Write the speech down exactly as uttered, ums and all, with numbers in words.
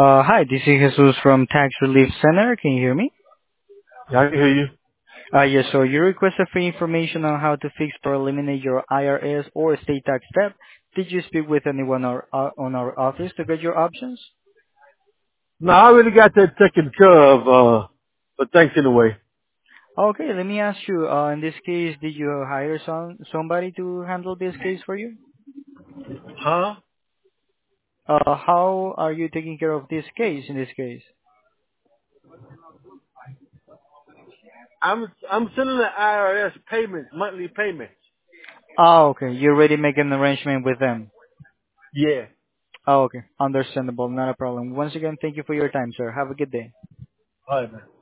Uh, hi, this is Jesus from Tax Relief Center. Can you hear me? Yeah, I can hear you. Uh, yes, so you requested free information on how to fix or eliminate your I R S or state tax debt. Did you speak with anyone or, uh, on our office to get your options? No, I already got that taken care of, uh, but thanks anyway. Okay, let me ask you, uh, in this case, did you hire some, somebody to handle this case for you? Huh? Uh, how are you taking care of this case in this case? I'm, I'm sending the I R S payments, monthly payments. Oh, okay, you already make an arrangement with them. Yeah. Oh, okay, understandable, not a problem. Once again, thank you for your time, sir. Have a good day. All right, man.